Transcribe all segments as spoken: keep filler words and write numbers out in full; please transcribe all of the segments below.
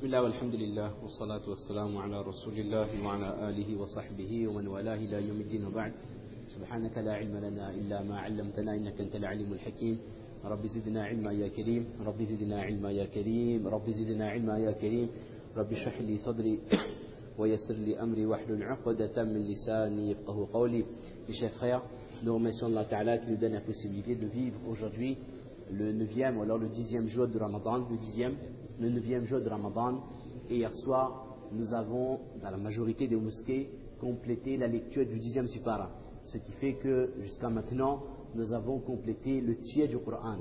بسم الله والحمد لله والصلاة والسلام على رسول الله وعلى آله وصحبه ومن والاه إلى يوم الدين وبعد. سبحانك لا علم لنا إلا ما علمتنا إنك أنت العليم الحكيم. رب زدنا علما يا كريم، رب زدنا علما يا كريم، رب زدنا علما يا كريم. رب اشرح لي صدري ويسر لي أمري واحلل عقدة من لساني يفقهوا قولي. Mes chers frères, nous remercions Allah Ta'ala qui nous donne la possibilité de vivre aujourd'hui le neuvième ou alors le dixième jour de Ramadan, le dixième, le neuvième jour de Ramadan. Et hier soir, nous avons, dans la majorité des mosquées, complété la lecture du dixième Sipara. Ce qui fait que, jusqu'à maintenant, nous avons complété le tiers du Coran.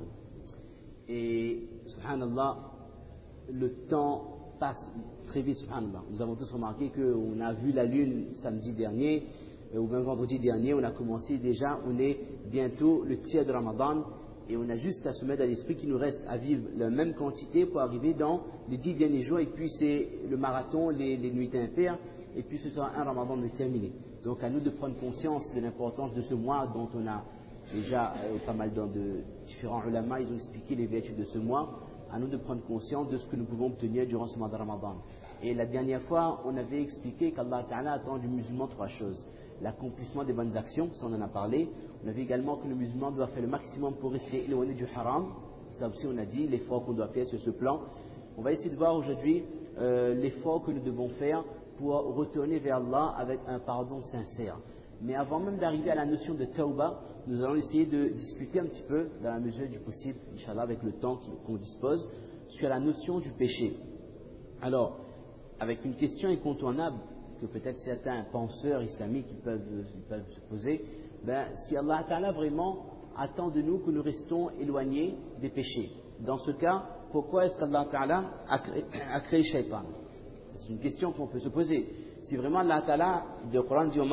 Et, subhanallah, le temps passe très vite, subhanallah. Nous avons tous remarqué qu'on a vu la lune samedi dernier, ou même vendredi dernier, on a commencé déjà, on est bientôt le tiers de Ramadan. Et on a juste à se mettre à l'esprit qu'il nous reste à vivre la même quantité pour arriver dans les dix derniers jours. Et puis c'est le marathon, les, les nuits impaires. Et puis ce sera un Ramadan de terminé. Donc à nous de prendre conscience de l'importance de ce mois dont on a déjà euh, pas mal de, de différents ulama, ils ont expliqué les vertus de ce mois. À nous de prendre conscience de ce que nous pouvons obtenir durant ce mois de Ramadan. Et la dernière fois, on avait expliqué qu'Allah Ta'ala attend du musulman trois choses. L'accomplissement des bonnes actions, ça on en a parlé. On avait également que le musulman doit faire le maximum pour rester éloigné du haram. Ça aussi on a dit, l'effort qu'on doit faire sur ce plan. On va essayer de voir aujourd'hui euh, l'effort que nous devons faire pour retourner vers Allah avec un pardon sincère. Mais avant même d'arriver à la notion de tawbah, nous allons essayer de discuter un petit peu, dans la mesure du possible, Inch'Allah, avec le temps qu'on dispose, sur la notion du péché. Alors, avec une question incontournable que peut-être certains penseurs islamiques ils peuvent, ils peuvent se poser, ben, si Allah Ta'ala vraiment attend de nous que nous restons éloignés des péchés, dans ce cas, pourquoi est-ce qu'Allah Ta'ala a créé, a créé Shaitan? C'est une question qu'on peut se poser. Si vraiment Allah Ta'ala, le Coran dit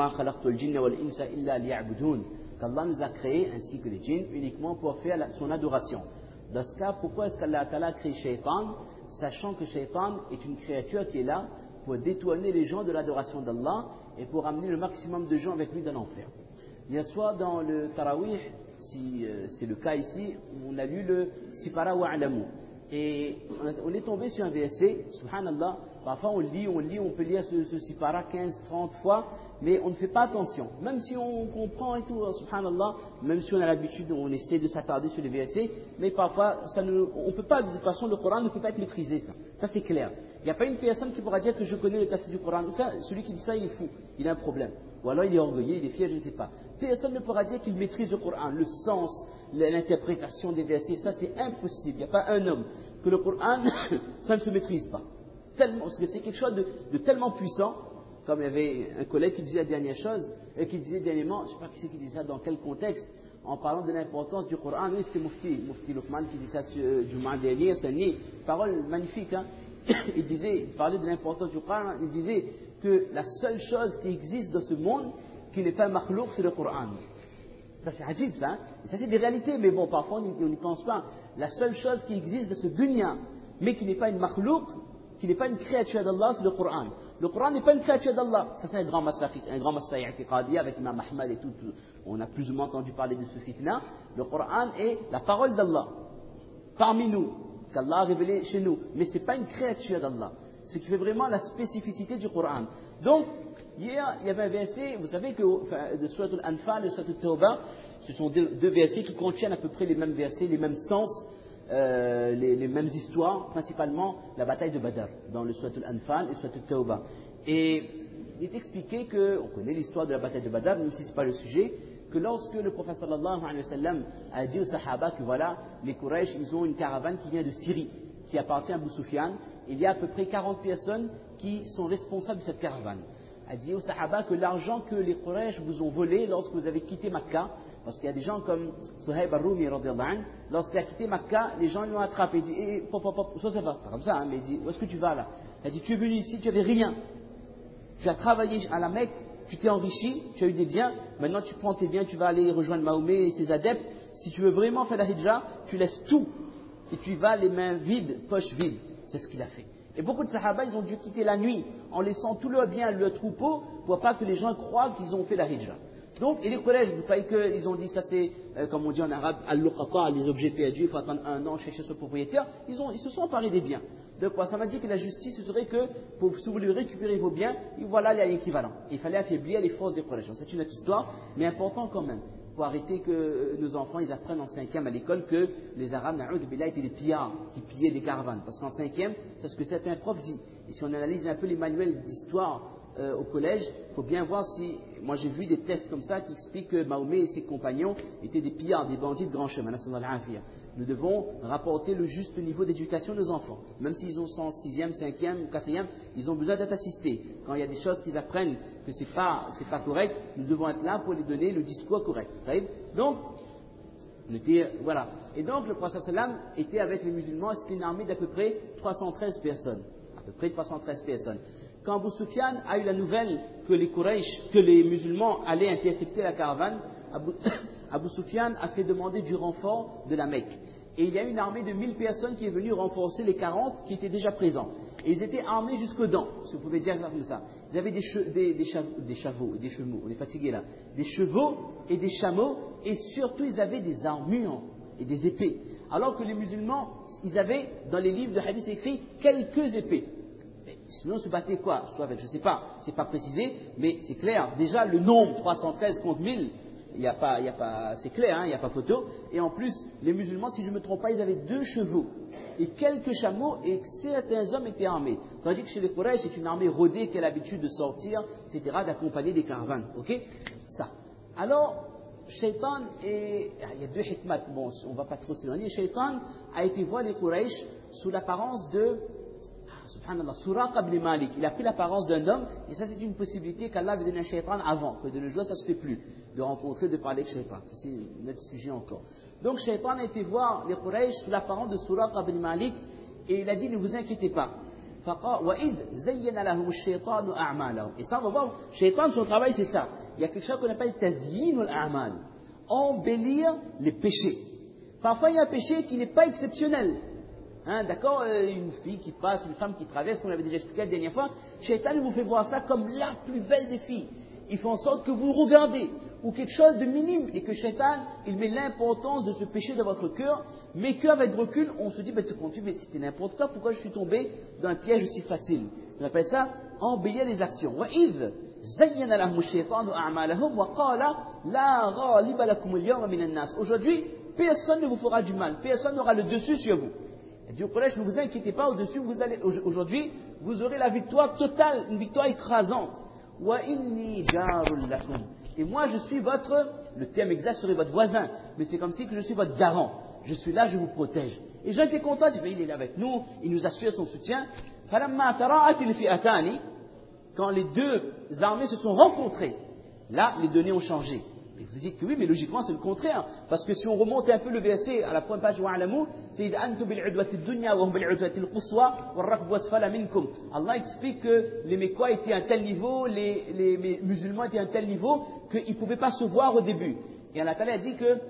qu'Allah nous a créés ainsi que les djinns uniquement pour faire son adoration. Dans ce cas, pourquoi est-ce qu'Allah Ta'ala a créé Shaitan, sachant que Shaitan est une créature qui est là pour détourner les gens de l'adoration d'Allah et pour amener le maximum de gens avec lui dans l'enfer. Il y a soit dans le Tarawih, si euh, c'est le cas ici, on a lu le Sipara wa'alamu. Et on est tombé sur un verset, subhanallah, parfois on lit, on lit, on peut lire ce, ce Sipara quinze, trente fois, mais on ne fait pas attention. Même si on comprend et tout, subhanallah, même si on a l'habitude, on essaie de s'attarder sur les versets, mais parfois, ça ne, on ne peut pas, de toute façon, le Coran ne peut pas être maîtrisé, ça. Ça c'est clair. Il n'y a pas une personne qui pourra dire que je connais le tafsir du Coran. Ça, celui qui dit ça, il est fou, il a un problème. Ou alors il est orgueilleux, il est fier, je ne sais pas. Personne ne pourra dire qu'il maîtrise le Coran, le sens, l'interprétation des versets, ça c'est impossible. Il n'y a pas un homme que le Coran, ça ne se maîtrise pas. Tellement, parce que c'est quelque chose de, de tellement puissant, comme il y avait un collègue qui disait la dernière chose, et qui disait dernièrement, je ne sais pas qui c'est qui disait ça, dans quel contexte, en parlant de l'importance du Coran. Oui, c'était Mufti, Mufti Luqman qui disait ça sur Jumu'ah dernier, c'est une parole magnifique, hein. Il disait, il parlait de l'importance du Coran, il disait que la seule chose qui existe dans ce monde, qui n'est pas un makhlouk, c'est le Coran. Ça c'est hadith, ça, hein. Ça c'est des réalités, mais bon, parfois on n'y pense pas. La seule chose qui existe dans ce dunya, mais qui n'est pas une makhlouk, qui n'est pas une créature d'Allah, c'est le Coran. Le Coran n'est pas une créature d'Allah. Ça c'est un grand massaï, un grand massaï i'tiqadi avec Imam Ahmad et tout. On a plus ou moins entendu parler de ce fitna. Le Coran est la parole d'Allah, parmi nous, qu'Allah a révélé chez nous. Mais ce n'est pas une créature d'Allah. Ce qui fait vraiment la spécificité du Coran. Donc, hier, il y avait un verset, vous savez que enfin, de Surat al-Anfal et Surat al-Tawbah, ce sont deux, deux versets qui contiennent à peu près les mêmes versets, les mêmes sens, euh, les, les mêmes histoires, principalement la bataille de Badr, dans le Surat al-Anfal et Surat al-Tawbah. Et il est expliqué que, on connaît l'histoire de la bataille de Badr, même si ce n'est pas le sujet, que lorsque le prophète sallallahu alayhi wa sallam a dit aux sahaba que voilà, les Quraysh, ils ont une caravane qui vient de Syrie, qui appartient à Abu Sufyan, il y a à peu près quarante personnes qui sont responsables de cette caravane. A dit aux Sahaba que l'argent que les Quraysh vous ont volé lorsque vous avez quitté Makkah, parce qu'il y a des gens comme Suhaib al-Rumi, lorsqu'il a quitté Makkah, les gens l'ont attrapé. Il dit, eh, pop, pop, pop, ça, ça va, pas comme ça, hein, mais il dit, où est-ce que tu vas là? Il a dit, tu es venu ici, tu n'avais rien. Tu as travaillé à la Mecque, tu t'es enrichi, tu as eu des biens, maintenant tu prends tes biens, tu vas aller rejoindre Mahomet et ses adeptes. Si tu veux vraiment faire la hijra, tu laisses tout et tu y vas les mains vides, poches vides. C'est ce qu'il a fait. Et beaucoup de sahaba, ils ont dû quitter la nuit en laissant tout leur bien, leur troupeau, pour pas que les gens croient qu'ils ont fait la hijra. Donc, et les collèges, vous croyez qu'ils ont dit ça c'est, euh, comme on dit en arabe, al-luqata, les objets perdus, il faut attendre un an chez ce propriétaire. Ils, ont, ils se sont emparés des biens. Donc, ça m'a dit que la justice, ce serait que, pour, si vous voulez récupérer vos biens, voilà l'équivalent. Il fallait affaiblir les forces des collèges. C'est une autre histoire, mais important quand même. Pour arrêter que nos enfants, ils apprennent en cinquième à l'école que les Arabes, na'oud billah, étaient des pillards, qui pillaient des caravanes. Parce qu'en cinquième, c'est ce que certains profs disent. Et si on analyse un peu les manuels d'histoire, Euh, au collège, il faut bien voir si... Moi j'ai vu des tests comme ça qui expliquent que Mahomet et ses compagnons étaient des pillards, des bandits de grand chemin. Nous devons rapporter le juste niveau d'éducation de nos enfants. Même s'ils ont en sixième, cinquième ou quatrième, ils ont besoin d'être assistés. Quand il y a des choses qu'ils apprennent que ce n'est pas, c'est pas correct, nous devons être là pour les donner le discours correct. Donc, voilà. Et donc le prophète sallam était avec les musulmans, c'était une armée d'à peu près trois cent treize personnes. À peu près trois cent treize personnes. Quand Abu Sufyan a eu la nouvelle que les Quraysh, que les musulmans allaient intercepter la caravane, Abu, Abu Sufyan a fait demander du renfort de la Mecque. Et il y a une armée de mille personnes qui est venue renforcer les quarante qui étaient déjà présents. Et ils étaient armés jusqu'aux dents, si vous pouvez dire comme ça. Ils avaient des, che, des, des, chav, des chevaux et des chevaux, on est fatigué là, des chevaux et des chameaux, et surtout ils avaient des armures et des épées. Alors que les musulmans, ils avaient, dans les livres de hadith écrits, quelques épées. Sinon, on se battait quoi? Soit avec, je ne sais pas, c'est pas précisé, mais c'est clair. Déjà, le nombre trois cent treize contre mille, il y a pas, il y a pas, c'est clair, hein, il n'y a pas photo. Et en plus, les musulmans, si je ne me trompe pas, ils avaient deux chevaux et quelques chameaux, et certains hommes étaient armés. Tandis que chez les Quraysh, c'est une armée rodée qui a l'habitude de sortir, et cetera, d'accompagner des caravanes. Ok? Ça. Alors, Shaitan, et il y a deux hikmat, bon, on ne va pas trop s'éloigner. Shaitan a été voir les Quraysh sous l'apparence de Subhanallah, Suraqa ibn Malik, il a pris l'apparence d'un homme, et ça c'est une possibilité qu'Allah avait donné à Shaitan avant, que de nos jours ça ne se fait plus, de rencontrer, de parler avec Shaitan. C'est un autre sujet encore. Donc Shaitan a été voir les Quraysh sous l'apparence de Suraqa ibn Malik, et il a dit ne vous inquiétez pas. Et ça on va voir, Shaitan son travail c'est ça. Il y a quelque chose qu'on appelle tazyin al-a'mal, embellir les péchés. Parfois il y a un péché qui n'est pas exceptionnel. Hein, d'accord, euh, une fille qui passe, une femme qui traverse, comme on l'avait déjà expliqué la dernière fois, Shaitan vous fait voir ça comme la plus belle des filles. Il fait en sorte que vous regardez, ou quelque chose de minime, et que Shaitan, il met l'importance de ce péché dans votre cœur, mais qu'avec recul, on se dit, ben, mais c'était n'importe quoi, pourquoi je suis tombé dans un piège aussi facile? On appelle ça embellir les actions. Aujourd'hui, personne ne vous fera du mal, personne n'aura le dessus sur vous. Et Dieu Quraysh, ne vous inquiétez pas, au-dessus, vous allez, aujourd'hui, vous aurez la victoire totale, une victoire écrasante. Wa inni jarul lakum. Et moi, je suis votre, le terme exact serait votre voisin, mais c'est comme si que je suis votre garant. Je suis là, je vous protège. Et Jean était content, il dit, il est là avec nous, il nous assure son soutien. Quand les deux armées se sont rencontrées, là, les données ont changé. Et vous dites que oui, mais logiquement c'est le contraire. Parce que si on remonte un peu le verset à la première page, Allah explique que les Mécois étaient à un tel niveau, les, les musulmans étaient à un tel niveau qu'ils ne pouvaient pas se voir au début. Et Allah a dit que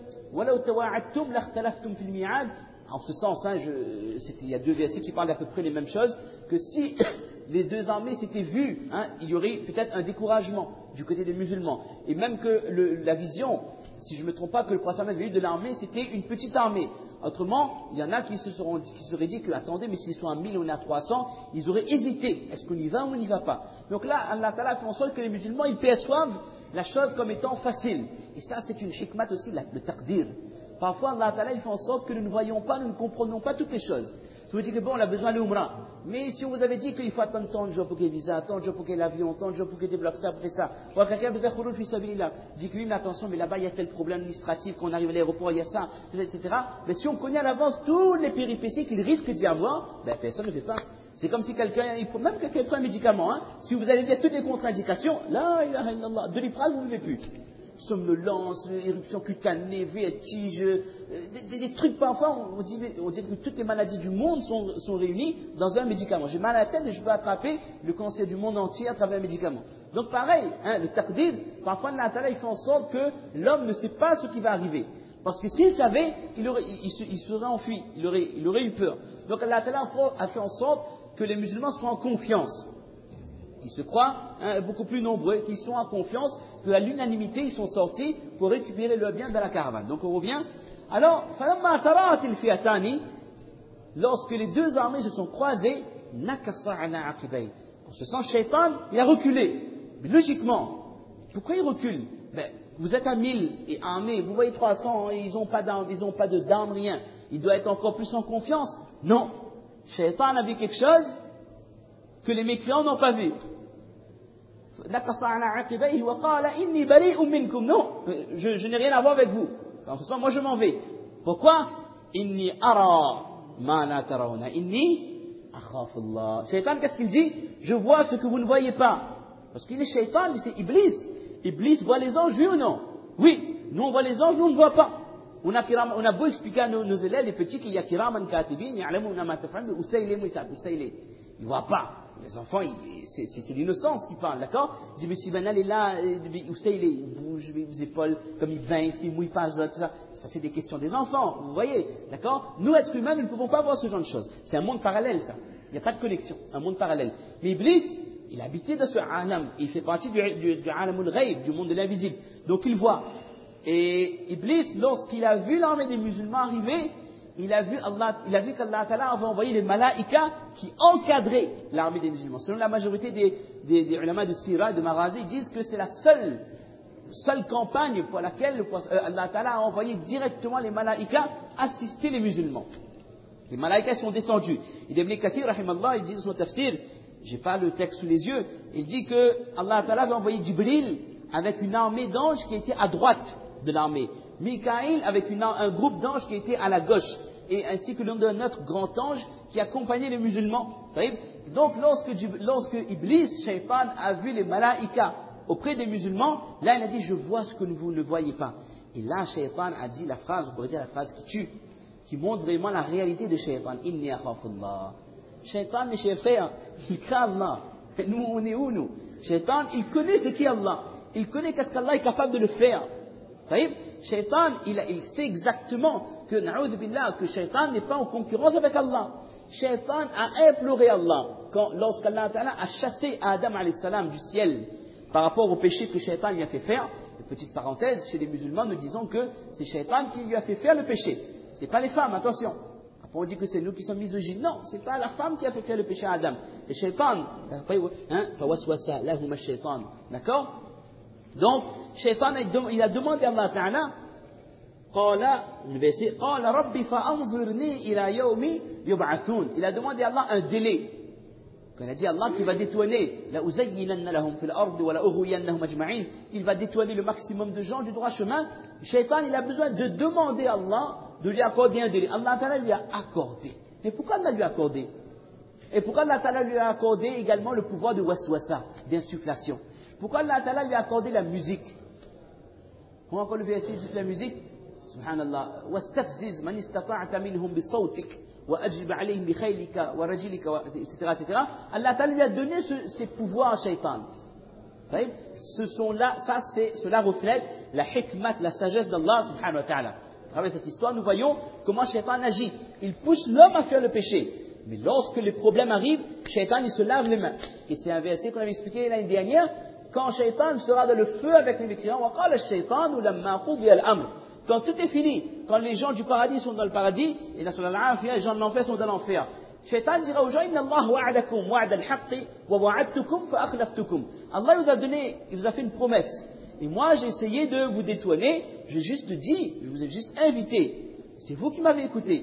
en ce sens, hein, je, il y a deux versets qui parlent à peu près les mêmes choses, que si les deux armées s'étaient vues, hein, il y aurait peut-être un découragement du côté des musulmans. Et même que le, la vision, si je ne me trompe pas, que le prophète avait eu de l'armée, c'était une petite armée. Autrement, il y en a qui se seront, qui seraient dit que, attendez, mais s'ils sont à mille, on est à trois cents, ils auraient hésité. Est-ce qu'on y va ou on n'y va pas? Donc là, Allah Ta'ala fait en sorte que les musulmans, ils perçoivent la chose comme étant facile. Et ça, c'est une hikmat aussi, le taqdir. Parfois, Allah Ta'ala, il fait en sorte que nous ne voyons pas, nous ne comprenons pas toutes les choses. Si vous dites que bon, on a besoin de l'Umrah, mais si on vous avait dit qu'il faut attendre tant de jours pour qu'il y ait visa, tant de jours pour qu'il y ait l'avion, tant de jours pour qu'il débloque ça, pour faire ça, ou quelqu'un vous a khouroul fi sabilillah, dit que oui, mais attention, mais là-bas il y a tel problème administratif, qu'on arrive à l'aéroport, il y a ça, et cetera. Mais si on connaît à l'avance toutes les péripéties qu'il risque d'y avoir, ben personne ne fait pas. C'est comme si quelqu'un, il faut même que quelqu'un prend un médicament, hein. Si vous allez lire toutes les contre-indications, là, ilaha illallah, de l'iprane, vous ne pouvez plus. Somnolence, éruption cutanée, vertige, euh, des, des, des trucs parfois, on dit, on dit que toutes les maladies du monde sont, sont réunies dans un médicament. J'ai mal à la tête et je peux attraper le cancer du monde entier à travers un médicament. Donc pareil, hein, le taqdir, parfois Allah Ta'ala il fait en sorte que l'homme ne sait pas ce qui va arriver. Parce que s'il savait, il, aurait, il, il, il serait enfui, il aurait, il aurait eu peur. Donc Allah Ta'ala a fait en sorte que les musulmans soient en confiance. qui se croient hein, beaucoup plus nombreux, qui sont en confiance, qu'à l'unanimité, ils sont sortis pour récupérer le bien de la caravane. Donc on revient. Alors, فَلَمَّا تَرَأَتِ الْفِئَتَانِ lorsque les deux armées se sont croisées, نَكَصَ عَلَى عَقِبَيْهِ en ce sens, Shaitan, il a reculé. Mais logiquement, pourquoi il recule? Ben, vous êtes à mille et armés, vous voyez trois cents, ils n'ont pas d'armes, ils n'ont pas de d'armes, rien. Il doit être encore plus en confiance. Non. Shaitan a vu quelque chose que les mécréants n'ont pas vu. Non, je, je n'ai rien à voir avec vous. En ce sens, moi je m'en vais. Pourquoi? Inni ara ma la tarawna. Inni akhafullah. Shaitan, qu'est-ce qu'il dit? Je vois ce que vous ne voyez pas. Parce qu'il est Shaitan, c'est Iblis. Iblis voit les anges, oui ou non? Oui. Nous on voit les anges, nous on ne voit pas. On a, kiram, on a beau expliquer à nos, nos élèves, les petits, qu'il y a kiraman katibin, ya'lamuna ma taf'alun, usaylé mouissat, usaylé. Ils ne voient pas. Les enfants, c'est, c'est, c'est l'innocence qui parle, d'accord? Il dit, mais si Banal est là, usaylé, il bouge les épaules, comme il vince, il ne mouille pas, tout ça. Ça, c'est des questions des enfants, vous voyez, d'accord? Nous, êtres humains, nous ne pouvons pas voir ce genre de choses. C'est un monde parallèle, ça. Il n'y a pas de connexion, un monde parallèle. Mais Iblis, il habitait dans ce alam, il fait partie du, du, du alamul ghaib, du monde de l'invisible. Donc il voit. Et Iblis, lorsqu'il a vu l'armée des musulmans arriver, il a vu Allah, il a vu qu'Allah Ta'ala avait envoyé les malaïkas qui encadraient l'armée des musulmans. Selon la majorité des, des, des ulama de Sira, de Marazi, ils disent que c'est la seule, seule campagne pour laquelle euh, Allah Ta'ala a envoyé directement les malaïkas assister les musulmans. Les malaïkas sont descendus. Et Ibn Kathir, rahimallah, il dit dans son tafsir, j'ai pas le texte sous les yeux, il dit que Allah Ta'ala avait envoyé Jibril avec une armée d'anges qui était à droite de l'armée. Mikaïl avec une, un groupe d'anges qui était à la gauche. Et ainsi que l'un d'un autre grand ange qui accompagnait les musulmans. Donc lorsque, lorsque Iblis, Shaitan, a vu les malaïkas auprès des musulmans, là il a dit, je vois ce que vous ne voyez pas. Et là Shaitan a dit la phrase, on pourrait dire la phrase qui tue, qui montre vraiment la réalité de Shaitan. Inni akhafullah. Shaitan, mes chers frères, il craint Allah. Nous, on est où nous? Shaitan, il connaît ce qu'est Allah. Il connaît qu'est-ce qu'Allah est capable de le faire. Shaitan, il, il sait exactement que, na'oudhu billah, que Shaitan n'est pas en concurrence avec Allah. Shaitan a imploré Allah quand, lorsqu'Allah Ta'ala a chassé Adam alayhi salam du ciel par rapport au péché que Shaitan lui a fait faire. Une petite parenthèse, chez les musulmans, nous disons que c'est Shaitan qui lui a fait faire le péché. C'est pas les femmes, attention. Après on dit que c'est nous qui sommes misogynes. Non, c'est pas la femme qui a fait faire le péché à Adam. Et Shaitan, hein, d'accord? Donc, Shaitan, il a demandé à Allah Ta'ala, le verset, il a demandé à Allah un délai. Quand il a dit à Allah qu'il va détourner, il va détourner le maximum de gens du droit chemin. Shaitan, il a besoin de demander à Allah de lui accorder un délai. Allah Ta'ala lui a accordé. Mais pourquoi Allah lui a accordé? Et pourquoi Allah Ta'ala lui a accordé également le pouvoir de waswasa, d'insufflation? Pourquoi Allah Ta'ala lui a accordé la musique? Comment encore le verset dit la musique? Subhanallah. وَاسْتَفْزِزْ مَنِ اسْتَطَعْتَ مِنْهُمْ بِصَوْتِكَ وَأَجْلِبْ عَلَيْهِمْ بِخَيْلِكَ وَرَجِلِكَ et cetera et cetera. Allah Ta'ala lui a donné ce, ces pouvoirs à Shaitan. Ce sont là, ça c'est, cela reflète la hikmat, la sagesse d'Allah subhanahu wa ta'ala. À travers cette histoire, nous voyons comment Shaitan agit. Il pousse l'homme à faire le péché. Mais lorsque les problèmes arrivent, Shaitan il se lave les mains. Et c'est un verset qu'on avait expliqué l'année dernière. Quand Shaitan sera dans le feu avec les mécréants, quand tout est fini, quand les gens du paradis sont dans le paradis, et les gens de l'enfer sont dans l'enfer, Shaitan dira aux gens, Allah vous a donné, il vous a fait une promesse. Et moi j'ai essayé de vous détourner, j'ai juste dit, je vous ai juste invité. C'est vous qui m'avez écouté.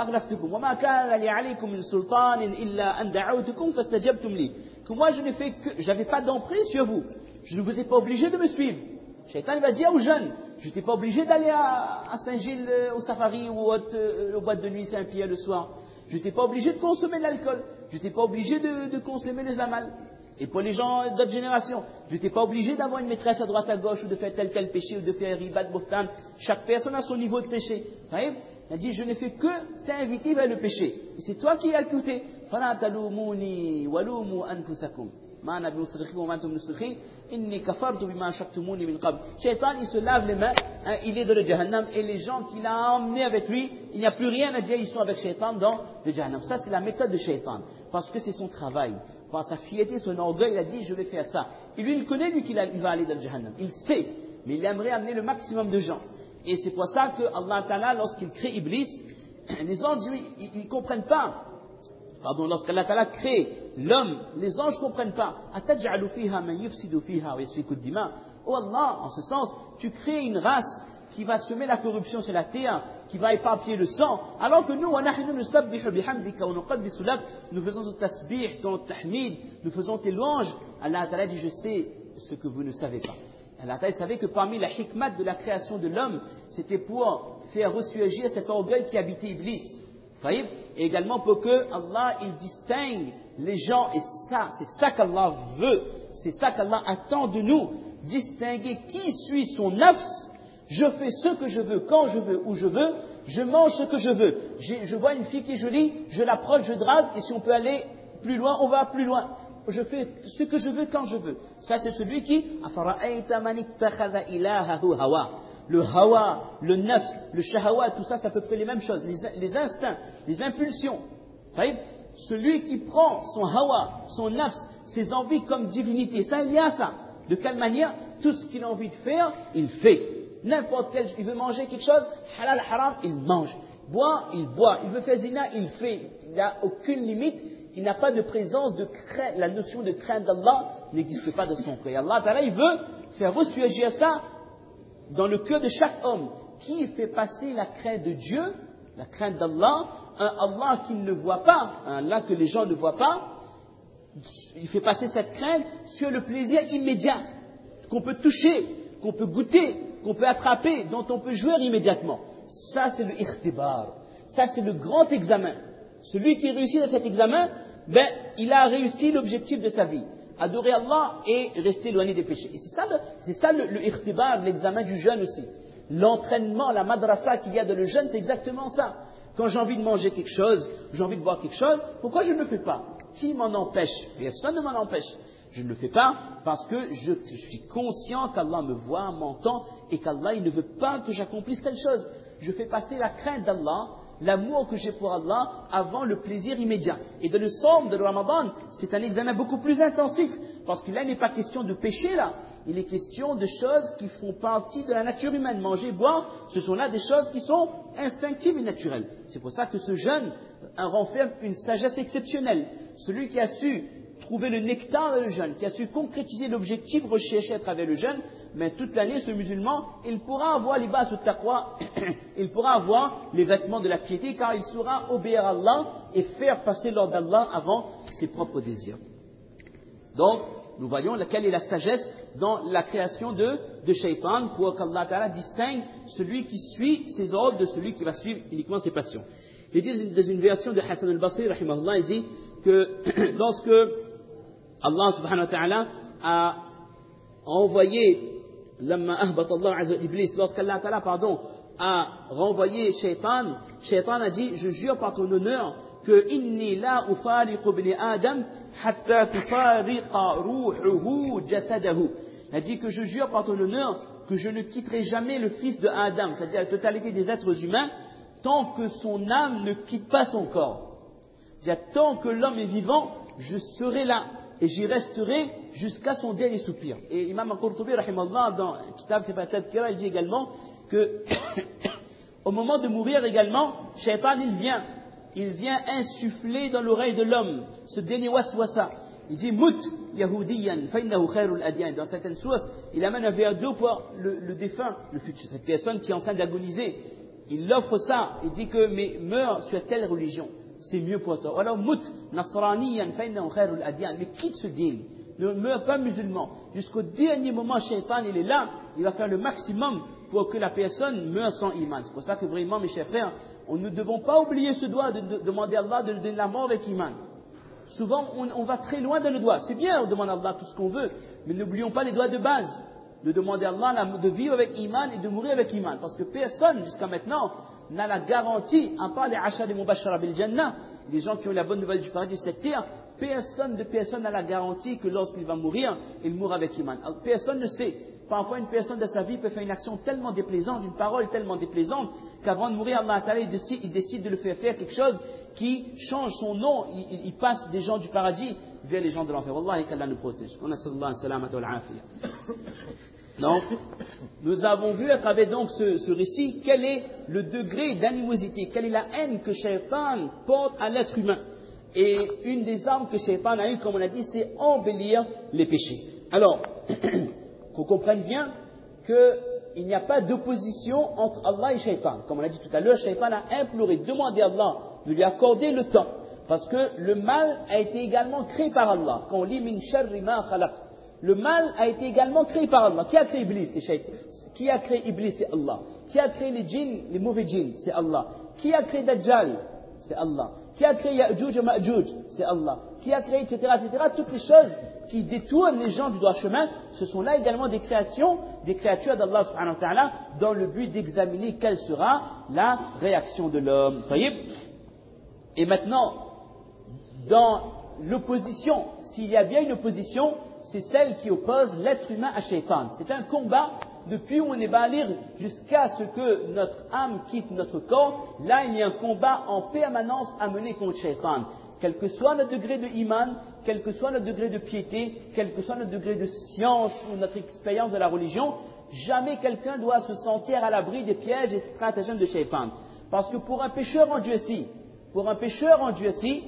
Que moi je n'ai fait que, j'avais pas d'emprise sur vous. Je ne vous ai pas obligé de me suivre. Shaitan va dire aux jeunes, je n'étais pas obligé d'aller à, à Saint-Gilles au safari ou au, euh, au boîte de nuit Saint-Pierre le soir. Je n'étais pas obligé de consommer de l'alcool. Je n'étais pas obligé de, de consommer les amals. Et pour les gens d'autres générations, je n'étais pas obligé d'avoir une maîtresse à droite à gauche ou de faire tel tel péché ou de faire ribat, bouhtan. Chaque personne a son niveau de péché. Vous voyez? Il a dit, je ne fais que t'inviter vers le péché. Et c'est toi qui l'as écouté. فَلَا تَلُومُونِي وَلُومُوا أَنفُسَكُمْ مَا أَنَا بِمُصْرِخِكُمْ وَمَا أَنْتُمْ بِمُصْرِخِي إِنِّي كَفَرْتُ بِمَا أَشْرَكْتُمُونِي مِنْ قَبْلُ. Shaitan, il se lave les mains, hein, il est dans le Jahannam, et les gens qu'il a emmenés avec lui, il n'y a plus rien à dire, ils sont avec Shaitan dans le Jahannam. Ça, c'est la méthode de Shaitan, parce que c'est son travail. par sa fierté, son orgueil, il a dit je vais faire ça. Et lui, il connaît lui qu'il va aller dans le Jahannam. Il sait, mais il aimerait amener le maximum de gens. Et c'est pour ça que Allah Ta'ala, lorsqu'il crée Iblis, les anges, ils ne comprennent pas. Pardon, lorsqu'Allah Ta'ala crée l'homme, les anges ne comprennent pas. Ataj'alu fiha man yufsidu fiha wa yasfiku ad-dima. Oh Allah, en ce sens, tu crées une race qui va semer la corruption sur la terre, qui va éparpiller le sang, alors que nous, nous faisons ton tasbih, ton tahmid, nous faisons tes louanges. Allah Ta'ala dit, je sais ce que vous ne savez pas. Allah Ta'ala savait que parmi la hikmat de la création de l'homme, c'était pour faire ressurgir cet orgueil qui habitait Iblis. Et également pour que Allah il distingue les gens, et ça, c'est ça qu'Allah veut, c'est ça qu'Allah attend de nous, distinguer qui suit son nafs. Je fais ce que je veux, quand je veux, où je veux, je mange ce que je veux. Je, je vois une fille qui est jolie, je l'approche, je drague, et si on peut aller plus loin, on va plus loin. Je fais ce que je veux, quand je veux. Ça, c'est celui qui, le hawa, le nafs, le shahawa, tout ça, c'est à peu près les mêmes choses. Les, les instincts, les impulsions. Celui qui prend son hawa, son nafs, ses envies comme divinité, ça, il y a ça. De quelle manière? Tout ce qu'il a envie de faire, il fait. N'importe quel, il veut manger quelque chose, halal, haram, il mange. Boire, il boit. Il veut faire zina, il fait. Il n'a aucune limite. Il n'a pas de présence de crainte. La notion de crainte d'Allah n'existe pas dans son cœur. Allah Ta'ala, il veut faire ressurgir ça dans le cœur de chaque homme. Qui fait passer la crainte de Dieu, la crainte d'Allah, un Allah qui ne le voit pas, un Allah que les gens ne voient pas, il fait passer cette crainte sur le plaisir immédiat, qu'on peut toucher, qu'on peut goûter, qu'on peut attraper, dont on peut jouer immédiatement. Ça, c'est le ikhtibar. Ça, c'est le grand examen. Celui qui réussit dans cet examen, ben, il a réussi l'objectif de sa vie. Adorer Allah et rester éloigné des péchés. Et c'est ça, le, c'est ça le, le ikhtibar, l'examen du jeûne aussi. L'entraînement, la madrasa qu'il y a dans le jeûne, c'est exactement ça. Quand j'ai envie de manger quelque chose, j'ai envie de boire quelque chose, pourquoi je ne le fais pas? Qui m'en empêche? Personne ne m'en empêche. Je ne le fais pas parce que je, je suis conscient qu'Allah me voit, m'entend et qu'Allah il ne veut pas que j'accomplisse telle chose. Je fais passer la crainte d'Allah, l'amour que j'ai pour Allah avant le plaisir immédiat. Et dans le somme de Ramadan, c'est un examen beaucoup plus intensif parce que là il n'est pas question de péché là, il est question de choses qui font partie de la nature humaine. Manger, boire, ce sont là des choses qui sont instinctives et naturelles. C'est pour ça que ce jeûne renferme une sagesse exceptionnelle. Celui qui a su trouver le nectar dans le jeûne, qui a su concrétiser l'objectif recherché à travers le jeûne, mais toute l'année, ce musulman, il pourra avoir les bases de taqwa, il pourra avoir les vêtements de la piété, car il saura obéir à Allah et faire passer l'ordre d'Allah avant ses propres désirs. Donc, nous voyons laquelle est la sagesse dans la création de, de Shaitan, pour qu'Allah Ta'ala distingue celui qui suit ses ordres de celui qui va suivre uniquement ses passions. Il dit dans une version de Hassan al-Basri, rahimahullah, il dit que lorsque Allah subhanahu wa ta'ala a envoyé لما أهبط الله عز وجل إبليس lorsqu'Allah ta'ala pardon a renvoyé Shaitan, Shaitan a dit je jure par ton honneur que inni la ufariqu ibn Adam hatta tufariqa ruhuhu jasadahu. Il a dit que je jure par ton honneur que je ne quitterai jamais le fils de Adam, c'est-à-dire la totalité des êtres humains, tant que son âme ne quitte pas son corps. C'est-à-dire tant que l'homme est vivant, je serai là. Et j'y resterai jusqu'à son dernier soupir. Et Imam Al-Qurtubi, rahimahullah, dans le Kitab Sifat al-Tadhkira, il dit également que, au moment de mourir également, Shaitan, il vient, il vient insuffler dans l'oreille de l'homme ce dernier waswasa. Il dit, Mut Yahudiyan, fainnahu khairul adyan. Dans certaines sources, il amène un verre d'eau pour le, le défunt, le, cette personne qui est en train d'agoniser. Il l'offre ça, il dit que, mais meurs sur telle religion. C'est mieux pour toi. Alors, mut nasraniyan fainnahu khairul adyan. Mais quitte ce din. Ne meurs pas musulman. Jusqu'au dernier moment, Shaitan, il est là. Il va faire le maximum pour que la personne meure sans iman. C'est pour ça que vraiment, mes chers frères, on ne devons pas oublier ce doigt de, de demander à Allah de donner la mort avec iman. Souvent, on, on va très loin dans le doigt. C'est bien, on demande à Allah tout ce qu'on veut. Mais n'oublions pas les doigts de base. De demander à Allah de vivre avec iman et de mourir avec iman. Parce que personne, jusqu'à maintenant, n'a la garantie, à part les achats des mubashara bil jannah, les gens qui ont la bonne nouvelle du paradis sur cette terre, personne de personne n'a la garantie que lorsqu'il va mourir, il mourra avec iman. Alors, personne ne sait. Parfois, une personne de sa vie peut faire une action tellement déplaisante, une parole tellement déplaisante, qu'avant de mourir, Allah Ta'ala, il décide, il décide de le faire faire quelque chose qui change son nom, il, il passe des gens du paradis vers les gens de l'enfer. Wallahi qu'Allah nous protège. Donc, nous avons vu à travers donc ce, ce récit quel est le degré d'animosité, quelle est la haine que Shaitan porte à l'être humain. Et une des armes que Shaitan a eues, comme on a dit, c'est embellir les péchés. Alors, qu'on comprenne bien qu'il n'y a pas d'opposition entre Allah et Shaitan. Comme on a dit tout à l'heure, Shaitan a imploré, demandé à Allah de lui accorder le temps. Parce que le mal a été également créé par Allah. Quand on lit min sharri ma khalaq, le mal a été également créé par Allah. Qui a créé Iblis? C'est Shaitan. Qui a créé Iblis? C'est Allah. Qui a créé les djinns, les mauvais djinns? C'est Allah. Qui a créé Dajjal? C'est Allah. Qui a créé Ya'juj et Ma'juj? C'est Allah. Qui a créé, et cetera, et cetera. Toutes les choses qui détournent les gens du droit chemin, ce sont là également des créations, des créatures d'Allah subhanahu wa ta'ala, dans le but d'examiner quelle sera la réaction de l'homme. Et maintenant, dans l'opposition, s'il y a bien une opposition, c'est celle qui oppose l'être humain à Shaitan. C'est un combat depuis où on est balir jusqu'à ce que notre âme quitte notre corps. Là, il y a un combat en permanence à mener contre Shaitan. Quel que soit notre degré de iman, quel que soit notre degré de piété, quel que soit notre degré de science ou notre expérience de la religion, jamais quelqu'un doit se sentir à l'abri des pièges et stratagèmes de Shaitan. Parce que pour un pécheur endurci, pour un pécheur endurci,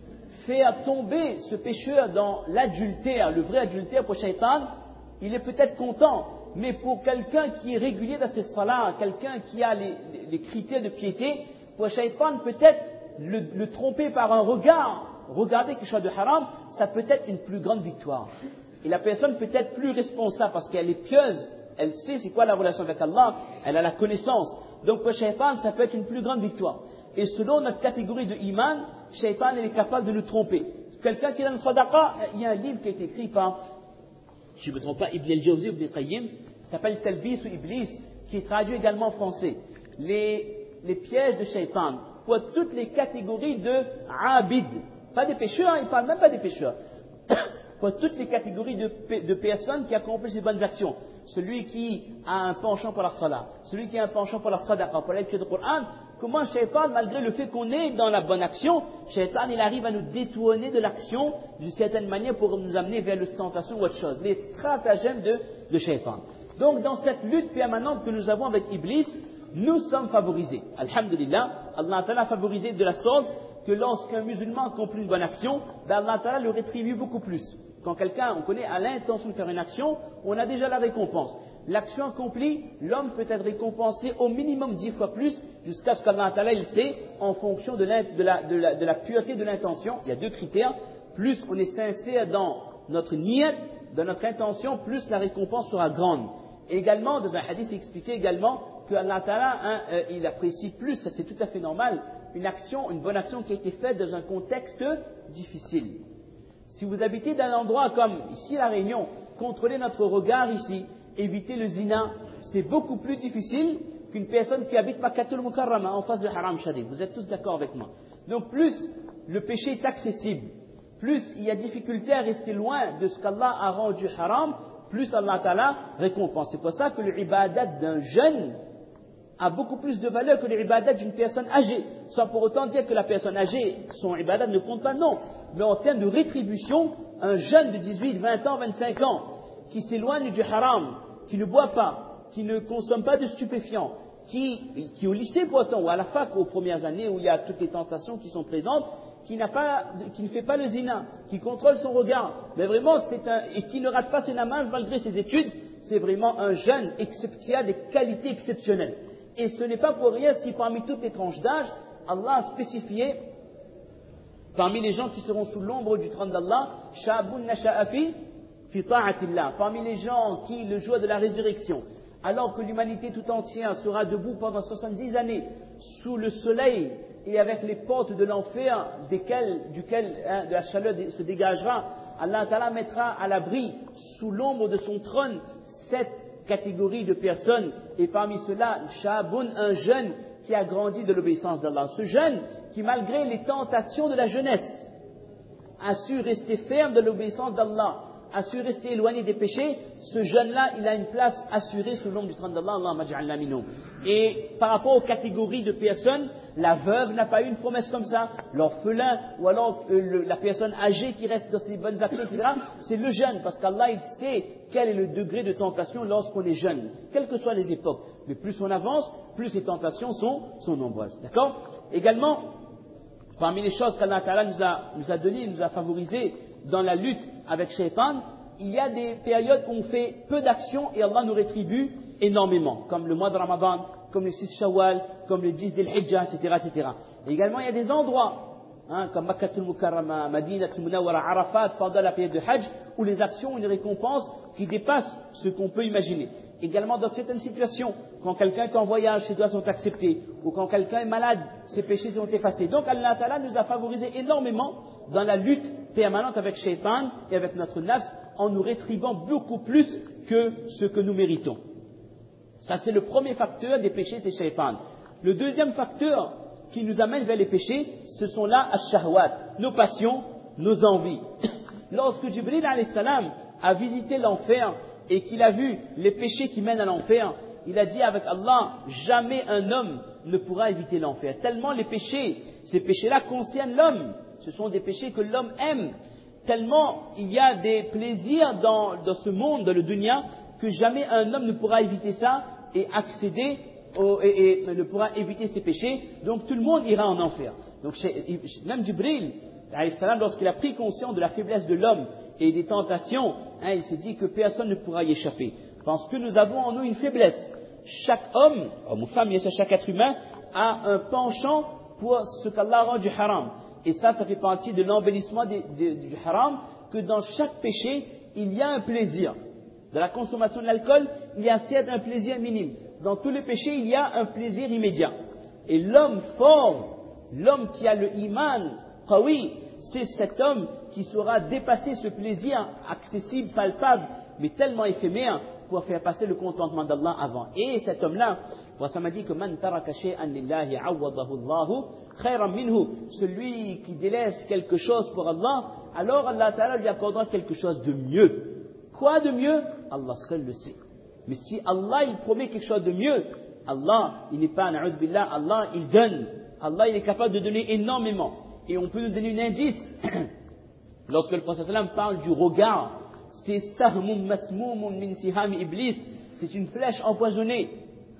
faire tomber ce pécheur dans l'adultère, le vrai adultère pour Shaitan, il est peut-être content, mais pour quelqu'un qui est régulier dans ses salats, quelqu'un qui a les, les critères de piété, pour Shaitan peut-être le, le tromper par un regard, regarder quelque chose de haram, ça peut être une plus grande victoire. Et la personne peut être plus responsable parce qu'elle est pieuse, elle sait c'est quoi la relation avec Allah, elle a la connaissance. Donc pour Shaitan, ça peut être une plus grande victoire. Et selon notre catégorie de iman, Shaitan il est capable de nous tromper. Quelqu'un qui est dans le sadaqa, il y a un livre qui a été écrit par, je ne me trompe pas, Ibn al-Jawzi ou Ibn al-Qayyim, qui s'appelle Talbis ou Iblis, qui est traduit également en français. Les, les pièges de Shaitan, pour toutes les catégories de abid, pas des pécheurs, il ne parle même pas des pécheurs, pour toutes les catégories de, de personnes qui accomplissent les bonnes actions. Celui qui a un penchant pour la salat, celui qui a un penchant pour la sadaqa, pour la lecture du Coran, comment Shaitan, malgré le fait qu'on est dans la bonne action, Shaitan, il arrive à nous détourner de l'action d'une certaine manière pour nous amener vers l'ostentation ou autre chose. Les stratagèmes de, de Shaitan. Donc, dans cette lutte permanente que nous avons avec Iblis, nous sommes favorisés. Alhamdulillah, Allah Ta'ala a favorisé de la sorte que lorsqu'un musulman accomplit une bonne action, ben Allah Ta'ala le rétribue beaucoup plus. Quand quelqu'un, on connaît, a l'intention de faire une action, on a déjà la récompense. L'action accomplie, l'homme peut être récompensé au minimum dix fois plus, jusqu'à ce qu'Allah Ta'ala il sait, en fonction de la, de, la, de, la, de la pureté de l'intention. Il y a deux critères. Plus on est sincère dans notre niyat, dans notre intention, plus la récompense sera grande. Et également, dans un hadith, il expliquait également que Allah Ta'ala, hein, euh, il apprécie plus, ça c'est tout à fait normal, une action, une bonne action qui a été faite dans un contexte difficile. Si vous habitez dans un endroit comme ici la Réunion, contrôler notre regard ici, éviter le zina, c'est beaucoup plus difficile qu'une personne qui habite Makkatul Mukarrama en face de Haram Sharif. Vous êtes tous d'accord avec moi? Donc plus le péché est accessible, plus il y a difficulté à rester loin de ce qu'Allah a rendu haram, plus Allah Ta'ala récompense. C'est pour ça que l'ibadat d'un jeune a beaucoup plus de valeur que l'ibadat d'une personne âgée. Sans pour autant dire que la personne âgée, son ibadat ne compte pas, non. Mais en termes de rétribution, un jeune de dix-huit, vingt ans, vingt-cinq ans, qui s'éloigne du haram, qui ne boit pas, qui ne consomme pas de stupéfiants, qui, qui est au lycée pourtant, ou à la fac aux premières années où il y a toutes les tentations qui sont présentes, qui, n'a pas, qui ne fait pas le zina, qui contrôle son regard, mais vraiment c'est un, et qui ne rate pas ses namages malgré ses études, c'est vraiment un jeune qui a des qualités exceptionnelles. Et ce n'est pas pour rien si parmi toutes les tranches d'âge, Allah a spécifié parmi les gens qui seront sous l'ombre du trône d'Allah, Shabun Nasha'afi fi ta'atillah, parmi les gens qui, le jour de la résurrection, alors que l'humanité tout entière sera debout pendant soixante-dix années, sous le soleil et avec les portes de l'enfer desquelles, duquel hein, de la chaleur se dégagera, Allah Ta'ala mettra à l'abri, sous l'ombre de son trône, cette catégorie de personnes, et parmi ceux-là, Shabun, un jeune qui a grandi de l'obéissance d'Allah. Ce jeune qui, malgré les tentations de la jeunesse, a su rester ferme de l'obéissance d'Allah, a su rester éloigné des péchés, ce jeune-là, il a une place assurée sous l'ombre du trône d'Allah, Allahumma ja'alna minhum. Et par rapport aux catégories de personnes, la veuve n'a pas eu une promesse comme ça, l'orphelin, ou alors euh, le, la personne âgée qui reste dans ses bonnes actions, et cetera. C'est le jeune, parce qu'Allah, il sait quel est le degré de tentation lorsqu'on est jeune, quelles que soient les époques. Mais plus on avance, plus les tentations sont, sont nombreuses. D'accord? Également, parmi les choses qu'Allah Ta'ala nous a, nous a données, nous a favorisées dans la lutte avec Shaitan, il y a des périodes où on fait peu d'actions et Allah nous rétribue énormément, comme le mois de Ramadan, comme le six Shawwal, comme le dix Dhul Hijjah, et cetera, et cetera. Et également, il y a des endroits, hein, comme Makkatul Mukarrama, Madinatul Munawwara, Arafat, pendant la période de Hajj, où les actions ont une récompense qui dépasse ce qu'on peut imaginer. Également, dans certaines situations, quand quelqu'un est en voyage, ses doigts sont acceptés, ou quand quelqu'un est malade, ses péchés sont effacés. Donc, Allah Ta'ala nous a favorisé énormément dans la lutte permanente avec Shaitan et avec notre nafs, en nous rétribuant beaucoup plus que ce que nous méritons. Ça, c'est le premier facteur des péchés, c'est Shaitan. Le deuxième facteur qui nous amène vers les péchés, ce sont là ash-shahwat, nos passions, nos envies. Lorsque Jibril alayhi salam a visité l'enfer et qu'il a vu les péchés qui mènent à l'enfer, il a dit avec Allah, jamais un homme ne pourra éviter l'enfer. Tellement les péchés, ces péchés-là concernent l'homme. Ce sont des péchés que l'homme aime. Tellement il y a des plaisirs dans, dans ce monde, dans le dunya, que jamais un homme ne pourra éviter ça et accéder au, et, et ne pourra éviter ses péchés. Donc tout le monde ira en enfer. Donc même Jibril, lorsqu'il a pris conscience de la faiblesse de l'homme et des tentations, hein, il s'est dit que personne ne pourra y échapper. Parce que nous avons en nous une faiblesse. Chaque homme, homme ou femme, chaque être humain, a un penchant pour ce qu'Allah rend du haram. Et ça, ça fait partie de l'embellissement du haram, que dans chaque péché, il y a un plaisir. Dans la consommation de l'alcool, il y a certes un plaisir minime. Dans tous les péchés, il y a un plaisir immédiat. Et l'homme fort, l'homme qui a le iman, qawi, c'est cet homme qui saura dépasser ce plaisir accessible, palpable, mais tellement éphémère, pour faire passer le contentement d'Allah avant. Et cet homme-là, ça m'a dit que man taraka shay'an lillahi awadahu Allahu khayran minhu. Celui qui délaisse quelque chose pour Allah, alors Allah Ta'ala lui accordera quelque chose de mieux. Quoi de mieux? Allah seul le sait. Mais si Allah il promet quelque chose de mieux, Allah, il n'est pas na'udhu billah, Allah il donne. Allah il est capable de donner énormément. Et on peut nous donner un indice. Lorsque le prophète sallam parle du regard, c'est sahmum masmoumun min siham iblis, c'est une flèche empoisonnée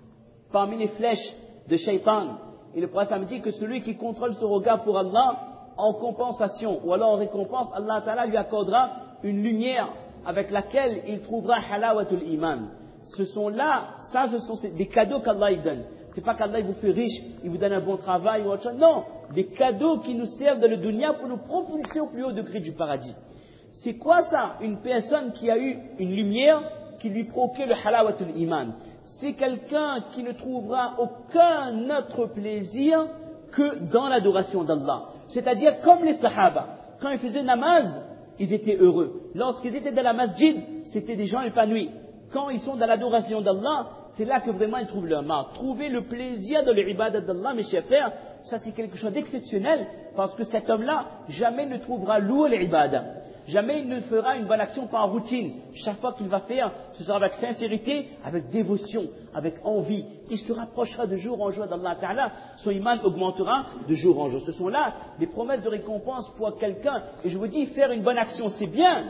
parmi les flèches de Shaitan. Et le prophète me dit que celui qui contrôle ce regard pour Allah, en compensation ou alors en récompense, Allah Ta'ala lui accordera une lumière avec laquelle il trouvera halawatul iman. Ce sont là, ça ce sont des cadeaux qu'Allah il donne. C'est pas qu'Allah il vous fait riche, il vous donne un bon travail ou autre chose. Non, des cadeaux qui nous servent dans le dunya pour nous propulser au plus haut degré du paradis. C'est quoi ça? Une personne qui a eu une lumière qui lui procure le halawatul iman. C'est quelqu'un qui ne trouvera aucun autre plaisir que dans l'adoration d'Allah. C'est-à-dire comme les sahaba, quand ils faisaient namaz, ils étaient heureux. Lorsqu'ils étaient dans la masjid, c'était des gens épanouis. Quand ils sont dans l'adoration d'Allah, c'est là que vraiment ils trouvent leur marque. Trouver le plaisir dans l'ibadat d'Allah, mes chers frères, ça c'est quelque chose d'exceptionnel, parce que cet homme-là, jamais ne trouvera lourd l'ibadat. Jamais il ne fera une bonne action par routine. Chaque fois qu'il va faire, ce sera avec sincérité, avec dévotion, avec envie. Il se rapprochera de jour en jour d'Allah Ta'ala. Son iman augmentera de jour en jour. Ce sont là des promesses de récompense pour quelqu'un. Et je vous dis, faire une bonne action, c'est bien.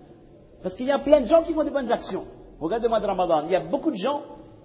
Parce qu'il y a plein de gens qui font des bonnes actions. Regardez le mois de Ramadan. Il y a beaucoup de gens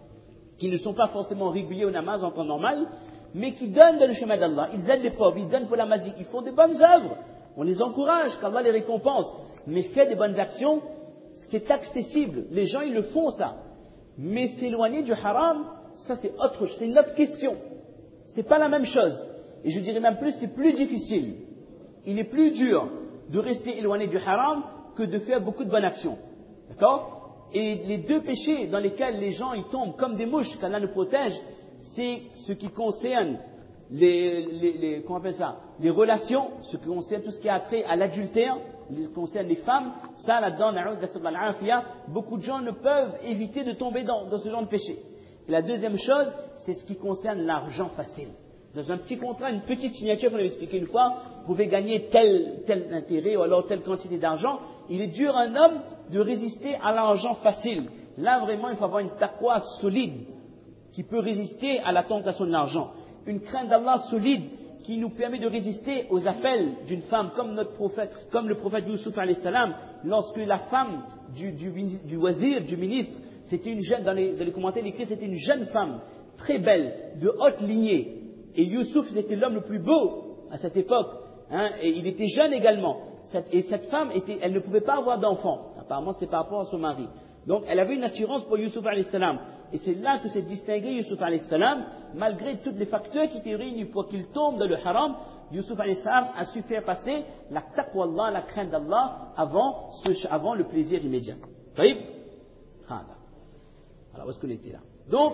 qui ne sont pas forcément réguliers au namaz en temps normal, mais qui donnent dans le chemin d'Allah. Ils aident les pauvres, ils donnent pour la magie, ils font des bonnes œuvres. On les encourage, qu'Allah les récompense. Mais faire des bonnes actions, c'est accessible. Les gens, ils le font, ça. Mais s'éloigner du haram, ça c'est autre chose. C'est une autre question. C'est pas la même chose. Et je dirais même plus, c'est plus difficile. Il est plus dur de rester éloigné du haram que de faire beaucoup de bonnes actions. D'accord? Et les deux péchés dans lesquels les gens, ils tombent comme des mouches, qu'Allah nous protège, c'est ce qui concerne Les, les, les, comment on appelle ça, les relations, ce qui concerne tout ce qui a trait à l'adultère, ce qui concerne les femmes, ça là-dedans, beaucoup de gens ne peuvent éviter de tomber dans, dans ce genre de péché. Et la deuxième chose, c'est ce qui concerne l'argent facile. Dans un petit contrat, une petite signature qu'on avait expliqué une fois, vous pouvez gagner tel, tel intérêt ou alors telle quantité d'argent. Il est dur à un homme de résister à l'argent facile. Là, vraiment, il faut avoir une taqwa solide qui peut résister à la tentation de l'argent. Une crainte d'Allah solide qui nous permet de résister aux appels d'une femme, comme notre prophète, comme le prophète Youssouf alayhi salam, lorsque la femme du, du, du wazir, du ministre, c'était une jeune, dans les, dans les commentaires, il écrit, c'était une jeune femme, très belle, de haute lignée. Et Youssouf, c'était l'homme le plus beau à cette époque, hein, et il était jeune également. Cette, et cette femme, était, elle ne pouvait pas avoir d'enfant. Apparemment, c'était par rapport à son mari. Donc, elle avait une attirance pour Youssouf alayhi salam. Et c'est là que s'est distingué Youssouf alayhi salam, malgré tous les facteurs qui étaient réunis pour qu'il tombe dans le haram. Youssouf alayhi salam a su faire passer la taqwa Allah, la crainte d'Allah, avant, ce, avant le plaisir immédiat. Taïb? Alors, où est-ce qu'on était là? Donc,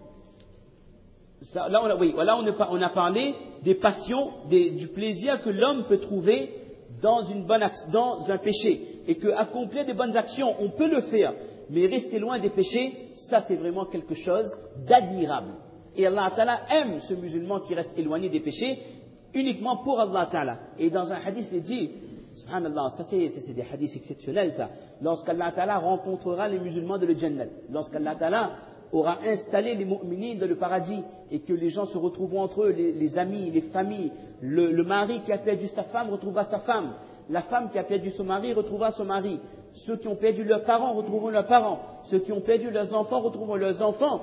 ça, là, on a, oui, là on, a, on a parlé des passions, des, du plaisir que l'homme peut trouver dans, une bonne, dans un péché. Et qu'accomplir des bonnes actions, on peut le faire, mais rester loin des péchés, ça c'est vraiment quelque chose d'admirable. Et Allah Ta'ala aime ce musulman qui reste éloigné des péchés, uniquement pour Allah Ta'ala. Et dans un hadith, il dit, subhanallah, ça c'est, ça c'est des hadiths exceptionnels ça, lorsqu'Allah Ta'ala rencontrera les musulmans de le Jannat, lorsqu'Allah Ta'ala aura installé les mu'minines dans le paradis et que les gens se retrouveront entre eux, les, les amis, les familles, le, le mari qui a perdu sa femme retrouvera sa femme, la femme qui a perdu son mari retrouvera son mari, ceux qui ont perdu leurs parents retrouveront leurs parents, ceux qui ont perdu leurs enfants retrouveront leurs enfants.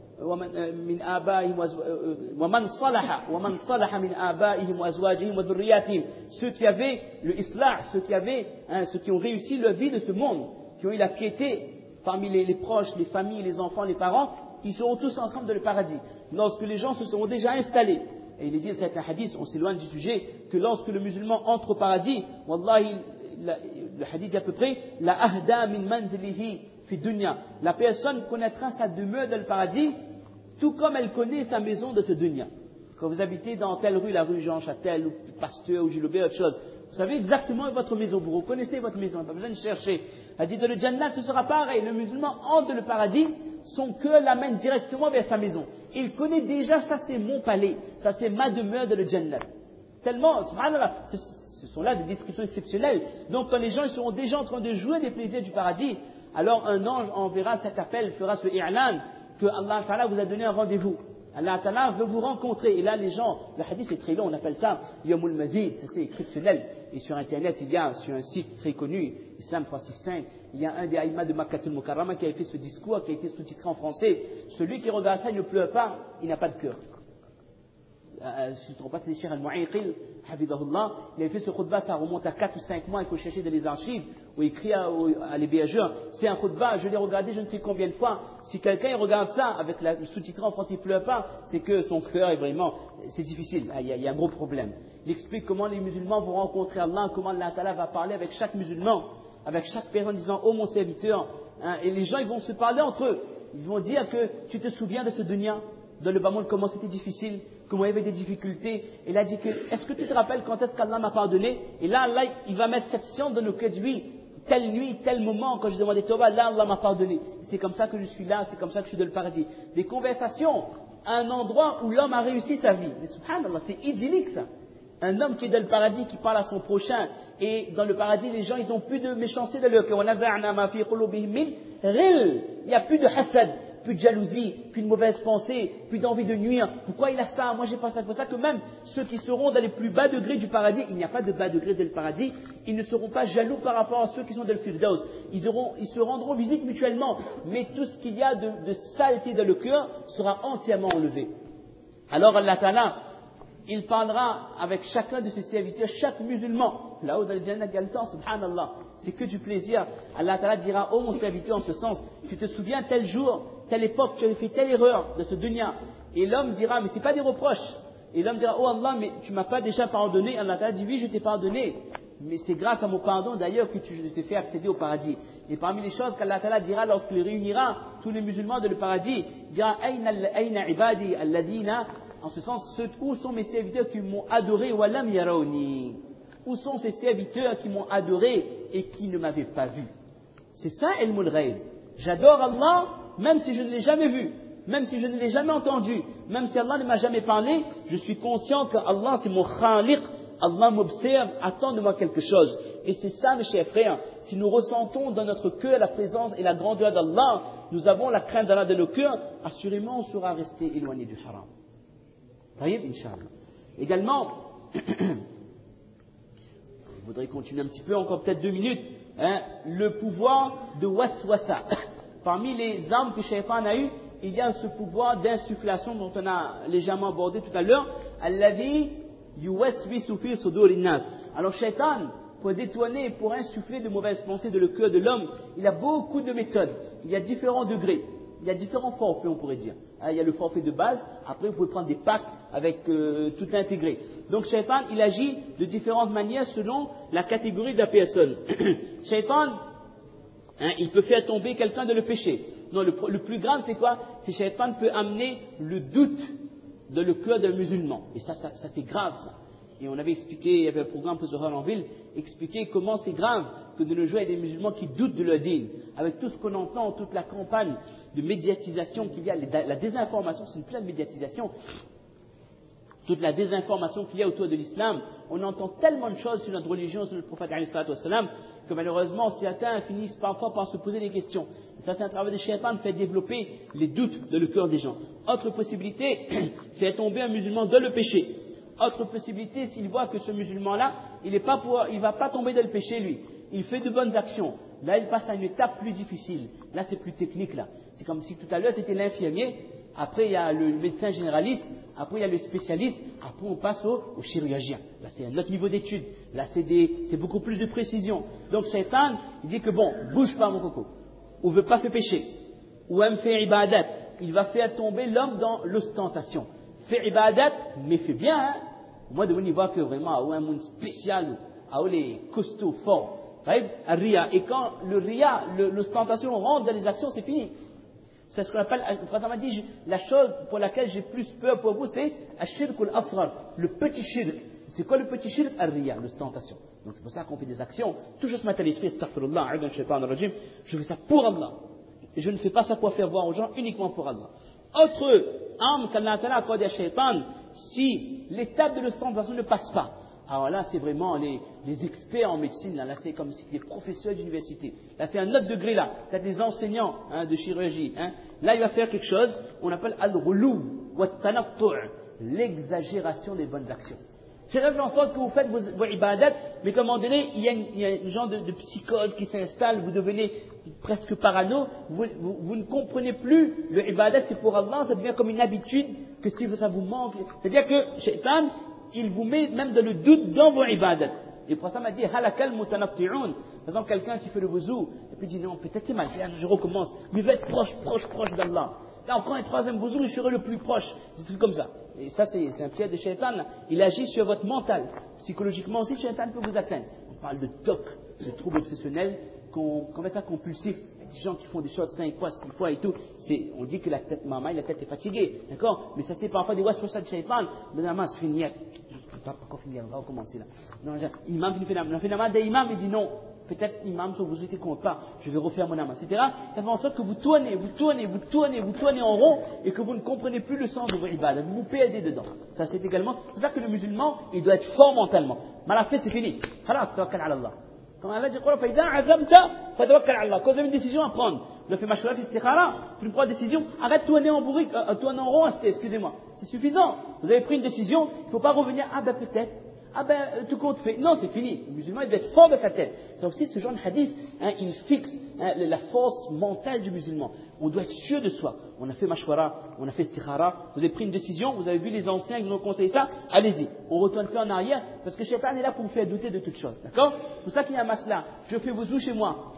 ومن آبائهم ومن صلح ومن صلح من آبائهم وأزواجهم وذرياتهم, ceux qui avaient le islah, ceux qui avaient hein, ceux qui ont réussi leur vie de ce monde, qui ont eu la piété parmi les, les proches, les familles, les enfants, les parents, ils seront tous ensemble dans le paradis lorsque les gens se seront déjà installés. Et il est dit, c'est un hadith, on s'éloigne du sujet, que lorsque le musulman entre au paradis, wallahi, le hadith dit à peu près, la ahda min manzilihi fi dunya, la personne connaîtra sa demeure dans le paradis tout comme elle connaît sa maison de ce dunya. Quand vous habitez dans telle rue, la rue Jean Châtel ou Pasteur ou Gilobert, autre chose, vous savez exactement votre maison, vous reconnaissez votre maison, pas besoin de chercher. Elle dit, dans le Jannah, ce sera pareil, le musulman entre dans le paradis, son cœur l'amène directement vers sa maison. Il connaît déjà, ça c'est mon palais, ça c'est ma demeure dans le Jannah. Tellement, subhanallah, ce, ce sont là des descriptions exceptionnelles. Donc quand les gens ils seront déjà en train de jouer des plaisirs du paradis, alors un ange enverra cet appel, fera ce i'lan, que Allah Ta'ala vous a donné un rendez-vous. Allah Ta'ala veut vous rencontrer. Et là, les gens, le hadith est très long, on appelle ça Yawmul Mazid, c'est exceptionnel. Et sur Internet, il y a, sur un site très connu, Islam trois cent soixante-cinq, il y a un des aïmas de Makkatul Mukarrama qui a fait ce discours, qui a été sous-titré en français. Celui qui regarde ça, il ne pleure pas, il n'a pas de cœur. Euh, si je ne trompe pas, c'est le Cheikh Al-Mu'ayqil, Hafidahullah, il avait fait ce khutbah, ça remonte à quatre ou cinq mois, il faut chercher dans les archives, où il écrit à, à l'hébergeur, c'est un khutbah, je l'ai regardé je ne sais combien de fois, si quelqu'un regarde ça, avec la, le sous-titré en français, il ne pleure pas, c'est que son cœur est vraiment, c'est difficile, il y, a, il y a un gros problème. Il explique comment les musulmans vont rencontrer Allah, comment Allah Ta'ala va parler avec chaque musulman, avec chaque personne disant, oh mon serviteur, hein, et les gens ils vont se parler entre eux, ils vont dire que tu te souviens de ce dunya, dans le bas monde, comment c'était difficile, comment il y avait des difficultés. Et il a dit que, est-ce que tu te rappelles quand est-ce qu'Allah m'a pardonné? Et là, Allah, il va mettre cette science dans nos cœurs, oui, telle nuit, tel moment, quand je demandais Tawbah, là, Allah m'a pardonné. C'est comme ça que je suis là, c'est comme ça que je suis dans le paradis. Des conversations à un endroit où l'homme a réussi sa vie. Mais subhanallah, c'est idyllique ça. Un homme qui est dans le paradis, qui parle à son prochain, et dans le paradis, les gens, ils n'ont plus de méchanceté dans leur cœur. Il n'y a plus de hasad, plus de jalousie, plus de mauvaise pensée, plus d'envie de nuire. Pourquoi il a ça? Moi j'ai pas ça. C'est pour ça que même ceux qui seront dans les plus bas degrés du paradis, il n'y a pas de bas degré dans le paradis, ils ne seront pas jaloux par rapport à ceux qui sont dans le Firdaus. Ils, auront, ils se rendront visite mutuellement, mais tout ce qu'il y a de, de saleté dans le cœur sera entièrement enlevé. Alors Allah Ta'ala, il parlera avec chacun de ses serviteurs, chaque musulman. Là-haut dans le Jannah, il y a le temps, subhanallah. C'est que du plaisir. Allah Ta'ala dira, oh mon serviteur, en ce sens, tu te souviens tel jour, telle époque, tu avais fait telle erreur de ce dunya. Et l'homme dira, mais ce n'est pas des reproches. Et l'homme dira, oh Allah, mais tu ne m'as pas déjà pardonné. Allah Ta'ala dit, oui, je t'ai pardonné. Mais c'est grâce à mon pardon d'ailleurs que tu, je t'ai fait accéder au paradis. Et parmi les choses qu'Allah Ta'ala dira lorsqu'il réunira tous les musulmans de le paradis, il dira, Aïna ibadi alladina, en ce sens, où sont mes serviteurs qui m'ont adoré, walam yarawni? Où sont ces serviteurs qui m'ont adoré et qui ne m'avaient pas vu? C'est ça, ilmul ghaib. J'adore Allah, même si je ne l'ai jamais vu, même si je ne l'ai jamais entendu, même si Allah ne m'a jamais parlé, je suis conscient que Allah c'est mon khaliq, Allah m'observe, attend de moi quelque chose. Et c'est ça, mes chers frères, si nous ressentons dans notre cœur la présence et la grandeur d'Allah, nous avons la crainte d'Allah dans nos cœurs, assurément on saura rester éloigné du haram. Taïb, Inch'Allah. Également, je voudrais continuer un petit peu, encore peut-être deux minutes, hein, le pouvoir de waswasa. Parmi les armes que Shaitan a eues, il y a ce pouvoir d'insufflation dont on a légèrement abordé tout à l'heure. Alladhi yuwaswisu fi sudurin nas. Alors Shaitan, pour détourner, pour insuffler de mauvaises pensées dans le cœur de l'homme, il a beaucoup de méthodes. Il y a différents degrés. Il y a différents forfaits, on pourrait dire. Il y a le forfait de base, après vous pouvez prendre des packs avec euh, tout intégré. Donc Shaitan, il agit de différentes manières selon la catégorie de la personne. Shaitan, hein, il peut faire tomber quelqu'un dans le péché. Non, le, le plus grave c'est quoi? C'est que Shaitan peut amener le doute dans le cœur d'un musulman. Et ça, ça, ça c'est grave ça. Et on avait expliqué, il y avait un programme pour Zohar en ville, expliquer comment c'est grave que de nos jours il y a des musulmans qui doutent de leur dîn. Avec tout ce qu'on entend, toute la campagne de médiatisation qu'il y a, la désinformation, c'est une pleine médiatisation. Toute la désinformation qu'il y a autour de l'islam, on entend tellement de choses sur notre religion, sur notre prophète alayhi salatu wassalam, que malheureusement certains finissent parfois par se poser des questions. Et ça c'est un travail de Shaitan de faire développer les doutes dans le cœur des gens. Autre possibilité, faire tomber un musulman dans le péché. Autre possibilité, s'il voit que ce musulman-là, il ne va pas tomber dans le péché, lui. Il fait de bonnes actions. Là, il passe à une étape plus difficile. Là, c'est plus technique, là. C'est comme si tout à l'heure, c'était l'infirmier. Après, il y a le médecin généraliste. Après, il y a le spécialiste. Après, on passe au, au chirurgien. Là, c'est un autre niveau d'étude. Là, c'est, des, c'est beaucoup plus de précision. Donc, Shaitan, il dit que bon, bouge pas, mon coco. Ou veut pas faire péché. Ou aime faire ibadat. Il va faire tomber l'homme dans l'ostentation. Fais ibadat, mais fais bien, hein. Moi, de venir voir que vraiment, à un monde spécial, à les costauds forts. Ria. Et quand le ria, le, l'ostentation rentre dans les actions, c'est fini. C'est ce qu'on appelle, le prophète m'a dit, la chose pour laquelle j'ai plus peur pour vous, c'est ashirk al-asghar, le petit shirk. C'est quoi le petit shirk? Al-riya, l'ostentation. Donc c'est pour ça qu'on fait des actions. Toujours ce matin, l'esprit, astaghfirullah, a'udhu shaitan rajim, je fais ça pour Allah. Et je ne fais pas ça pour faire voir aux gens, uniquement pour Allah. Autre arme qu'Allah a accordée à Shaitan, si l'étape de l'ostentation ne passe pas, alors là c'est vraiment les, les experts en médecine, là, là c'est comme si les professeurs d'université, là c'est un autre degré là, c'est des enseignants hein, de chirurgie, hein. Là il va faire quelque chose, on appelle al-ghulou wa tanattu', l'exagération des bonnes actions. C'est là en sorte que vous faites vos, vos ibadat, mais à un moment donné, il y a une, il y a une genre de, de psychose qui s'installe, vous devenez presque parano, vous, vous, vous ne comprenez plus le ibadat, c'est pour Allah, ça devient comme une habitude, que si ça vous manque. C'est-à-dire que Shaitan, il vous met même dans le doute dans vos ibadat. Et le prophète m'a dit, halakal mutanatti'un. Par exemple, quelqu'un qui fait le wuzu, et puis dit non, peut-être c'est mal, je recommence, mais il va être proche, proche, proche d'Allah. Là encore un troisième wuzu, je serai le plus proche. Des trucs comme ça. Et ça, c'est, c'est un piège de Shaitan. Il agit sur votre mental. Psychologiquement aussi, Shaitan peut vous atteindre. On parle de T O C, de troubles obsessionnels, qu'on, comme ça, compulsifs. Des gens qui font des choses cinq fois, six fois et tout. C'est, on dit que la tête mamaille, la tête est fatiguée. D'accord? Mais ça, c'est parfois des waswasa de Shaitan. Mais la main, c'est fini. Pas encore fini, on va recommencer là. Non, imam, il fait la main d'imam, il dit non. Peut-être imam, si vous étiez compte pas, je vais refaire mon âme, et cetera. Ça fait en sorte que vous tournez, vous tournez, vous tournez, vous tournez en rond et que vous ne comprenez plus le sens de vos ibadah. Vous vous perdez dedans. Ça, c'est également, c'est pour ça que le musulman, il doit être fort mentalement. Mal fait, c'est fini. Khalas, tawakkal ala Allah. Quand Allah dit, فَإِذَا عَزَمْتَ فَتَوَكَّلْ عَلَى اللَّهِ. Quand vous avez une décision à prendre, le fait mashwara fi istikhara, tu prends une décision, arrête de tourner en bourrique, euh, tourner en rond, excusez-moi. C'est suffisant. Vous avez pris une décision, il ne faut pas revenir, ah ben peut-être. Ah ben, tout compte fait. Non, c'est fini. Le musulman, il doit être fort de sa tête. C'est aussi ce genre de hadith, hein, il fixe hein, la force mentale du musulman. On doit être sûr de soi. On a fait mashwara, on a fait istikhara, vous avez pris une décision, vous avez vu les anciens qui nous ont conseillé ça, allez-y. On retourne plus en arrière, parce que Shaitan est là pour vous faire douter de toutes choses. D'accord? C'est pour ça qu'il y a un masla. Je fais wuzu chez moi.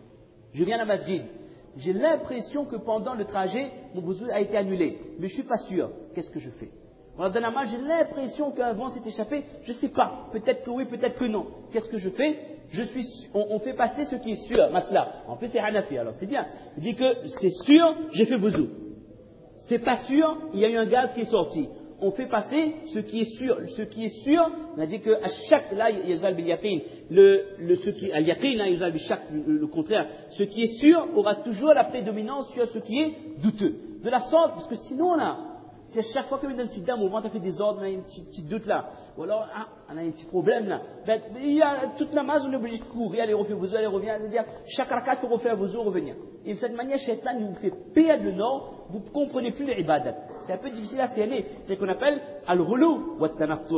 Je viens à la masjid. J'ai l'impression que pendant le trajet, mon wuzu a été annulé. Mais je ne suis pas sûr. Qu'est-ce que je fais? Dans la main, j'ai l'impression qu'un vent s'est échappé, je ne sais pas, peut-être que oui, peut-être que non. Qu'est-ce que je fais? Je suis, on, on fait passer ce qui est sûr, masla. En plus c'est Hanafi, alors c'est bien. Je dis que c'est sûr, j'ai fait wuzu. C'est pas sûr, il y a eu un gaz qui est sorti. On fait passer ce qui est sûr. Ce qui est sûr, on a dit que à chaque, là, yazal bil yaqin, le, le, ce qui, al yaqin, là, yazal bil shak, le, le contraire. Ce qui est sûr aura toujours la prédominance sur ce qui est douteux. De la sorte, parce que sinon, là, Si à chaque fois que tu as un incident, un mouvement, tu as fait des ordres, on a un petit, petit doute là, ou alors ah, on a un petit problème là, ben, il y a toute la masse, on est obligé de courir, aller refaire vos aller revenir, c'est-à-dire chaque rakat, il faut refaire vos revenir. Et de cette manière, Shaitan, il vous fait perdre le nord, vous ne comprenez plus les ibadat. C'est un peu difficile à cerner, c'est ce qu'on appelle al-ghulu wa al-tanattu'.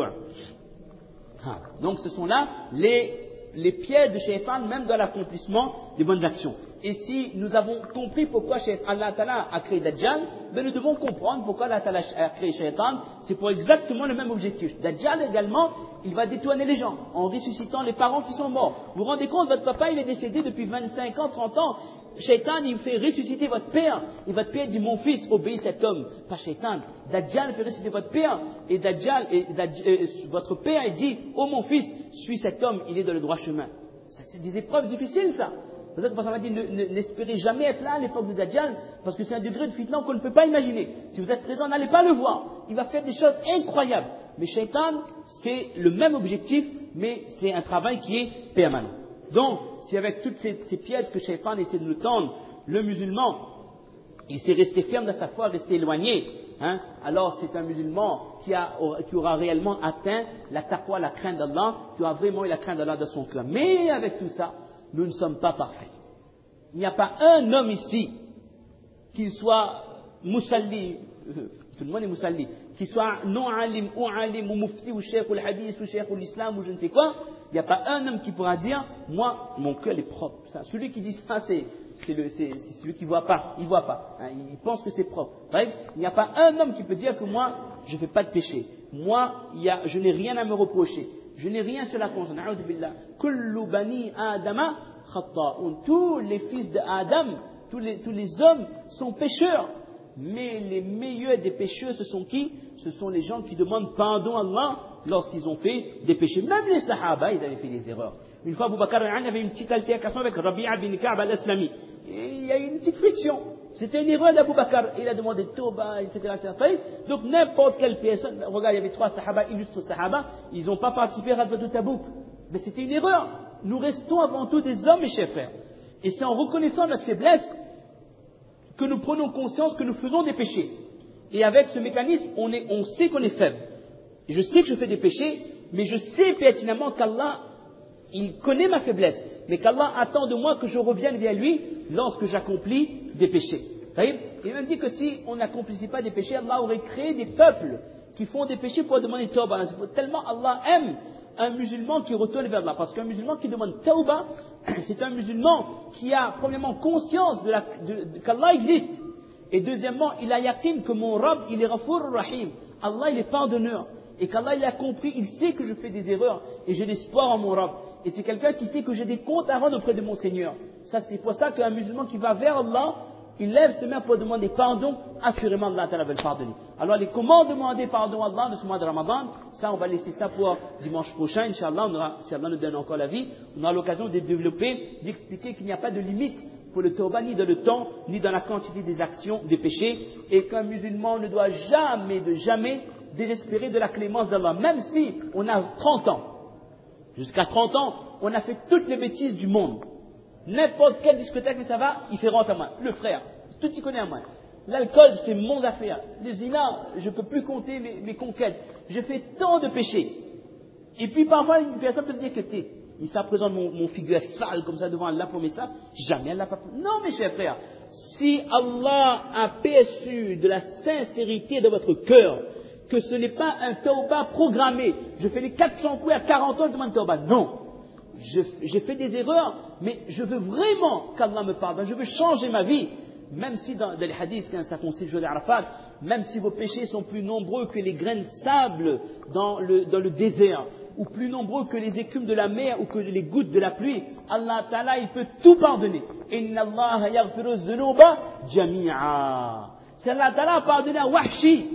Donc ce sont là les les pièges de Shaitan, même dans l'accomplissement des bonnes actions. Et si nous avons compris pourquoi Allah Ta'ala a créé Dajjal, ben nous devons comprendre pourquoi Allah Ta'ala a créé Shaitan. C'est pour exactement le même objectif. Dajjal également, il va détourner les gens en ressuscitant les parents qui sont morts. Vous vous rendez compte, votre papa il est décédé depuis vingt-cinq ans, trente ans. Shaitan, il fait ressusciter votre père. Et votre père dit, mon fils, obéis cet homme. Pas Shaitan. Dajjal fait ressusciter votre père. Et Dajjal, et Dajjal euh, votre père, il dit, oh mon fils, suis cet homme, il est dans le droit chemin. Ça, c'est des épreuves difficiles, ça. Vous êtes, ça m'a dit, n'espérez jamais être là à l'époque de Dajjal, parce que c'est un degré de fitna qu'on ne peut pas imaginer. Si vous êtes présent, n'allez pas le voir. Il va faire des choses incroyables. Mais Shaitan, c'est le même objectif, mais c'est un travail qui est permanent. Donc, si avec toutes ces, ces pièges que Shaitan essaie de nous tendre, le musulman, il s'est resté ferme dans sa foi, resté éloigné, hein, alors c'est un musulman qui, a, qui aura réellement atteint la taqwa, la crainte d'Allah, qui aura vraiment eu la crainte d'Allah dans son cœur. Mais avec tout ça, nous ne sommes pas parfaits. Il n'y a pas un homme ici, qu'il soit musalli, tout le monde est musalli, qu'il soit non alim, ou alim, ou mufti, ou cheikh, ou hadith, ou cheikh, ou l'islam, ou je ne sais quoi, il n'y a pas un homme qui pourra dire, moi, mon cœur est propre. Ça, celui qui dit ça, c'est, c'est, le, c'est, c'est celui qui ne voit pas. Il ne voit pas. Hein, il pense que c'est propre. Bref, il n'y a pas un homme qui peut dire que moi, je ne fais pas de péché. Moi, il y a, je n'ai rien à me reprocher. Je n'ai rien sur la conscience. Kullu bani Adama khatta'un. Tous les fils d'Adam, tous les, tous les hommes sont pécheurs. Mais les meilleurs des pécheurs, ce sont qui? Ce sont les gens qui demandent pardon à Allah lorsqu'ils ont fait des péchés. Même les Sahaba, ils avaient fait des erreurs. Une fois, Abu Bakr avait une petite altercation avec Rabi'a bin Ka'b al-Aslami. Il y a eu une petite friction. C'était une erreur d'Abu Bakr. Il a demandé Tauba, et cetera, et cetera. Donc n'importe quelle personne, regarde, il y avait trois Sahaba, illustres Sahaba, ils n'ont pas participé à Ghazwat Tabouk. Mais c'était une erreur. Nous restons avant tout des hommes, mes chers frères. Et c'est en reconnaissant notre faiblesse que nous prenons conscience que nous faisons des péchés. Et avec ce mécanisme, on, est, on sait qu'on est faible. Et je sais que je fais des péchés, mais je sais pertinemment qu'Allah, il connaît ma faiblesse, mais qu'Allah attend de moi que je revienne vers lui lorsque j'accomplis des péchés. Il m'a dit que si on n'accomplissait pas des péchés, Allah aurait créé des peuples qui font des péchés pour demander tawbah. Tellement Allah aime un musulman qui retourne vers Allah. Parce qu'un musulman qui demande tawbah, c'est un musulman qui a premièrement conscience de la, de, de, qu'Allah existe. Et deuxièmement, il a yaqin que mon Rabb, il est Ghafour Rahim. Allah, il est pardonneur. Et qu'Allah, il a compris, il sait que je fais des erreurs. Et j'ai l'espoir en mon Rabb. Et c'est quelqu'un qui sait que j'ai des comptes à rendre auprès de mon Seigneur. Ça, c'est pour ça qu'un musulman qui va vers Allah, il lève ses mains pour demander pardon, assurément Allah va le pardonner. Alors, les comment demander pardon à Allah de ce mois de Ramadan, ça, on va laisser ça pour dimanche prochain, Inch'Allah, on aura, si Allah nous donne encore la vie, on aura l'occasion de développer, d'expliquer qu'il n'y a pas de limite pour le tawbah, ni dans le temps, ni dans la quantité des actions, des péchés, et qu'un musulman ne doit jamais, de jamais, désespérer de la clémence d'Allah, même si on a trente ans. Jusqu'à trente ans, on a fait toutes les bêtises du monde. N'importe quelle discothèque, mais ça va, il fait rentrer à moi. Le frère, tout y connaît à moi. L'alcool, c'est mon affaire. Les zina, je ne peux plus compter mes, mes conquêtes. Je fais tant de péchés. Et puis parfois, une personne peut se dire que t'es, il ça présente mon, mon figure sale comme ça devant Allah pour mes ça. Jamais elle l'a pas fait. Non, mes chers frères. Si Allah a perçu de la sincérité de votre cœur, que ce n'est pas un tawbah programmé. Je fais les quatre cents coups à quarante ans, je demande tawbah. Non. Je, j'ai fait des erreurs, mais je veux vraiment qu'Allah me pardonne. Je veux changer ma vie. Même si dans, dans les hadiths, quand ça concerne Joël Arafat, même si vos péchés sont plus nombreux que les grains de sable dans le, dans le désert, ou plus nombreux que les écumes de la mer, ou que les gouttes de la pluie, Allah Ta'ala, il peut tout pardonner. Inna Allah yaghfiru dhunuba jami'a. Si Allah Ta'ala a pardonné à Wahshi,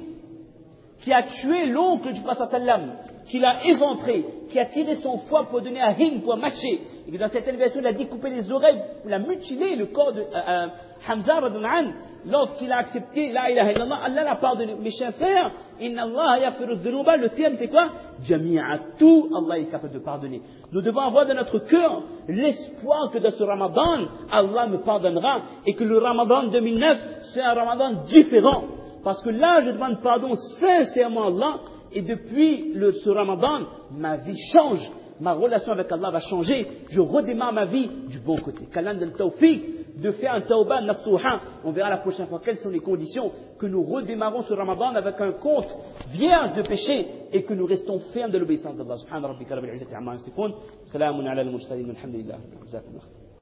qui a tué l'oncle du prophète sallam, qui l'a éventré, qui a tiré son foie pour donner à Hind pour mâcher, et que dans certaines versions il a découpé les oreilles, il a mutilé le corps de euh, euh, Hamza radhiyallahu anhu, lorsqu'il a accepté la ilaha illallah, Allah l'a pardonné. Mes chers frères, inna Allah yaghfiru dhunuba, le terme c'est quoi? Jami'a, tout Allah est capable de pardonner. Nous devons avoir dans notre cœur l'espoir que dans ce Ramadan, Allah me pardonnera, et que le Ramadan deux mille neuf, c'est un Ramadan différent. parce que là, je demande pardon sincèrement à Allah, et depuis le, ce Ramadan, ma vie change. Ma relation avec Allah va changer. Je redémarre ma vie du bon côté. Qu'Allah donne le tawfiq de faire un tawbah nasuha. On verra la prochaine fois quelles sont les conditions que nous redémarrons ce Ramadan avec un compte vierge de péché et que nous restons fermes de l'obéissance d'Allah. Subhana rabbika rabbil izzati amma yasifun. Salamun ala al-mursalin. Alhamdulillah.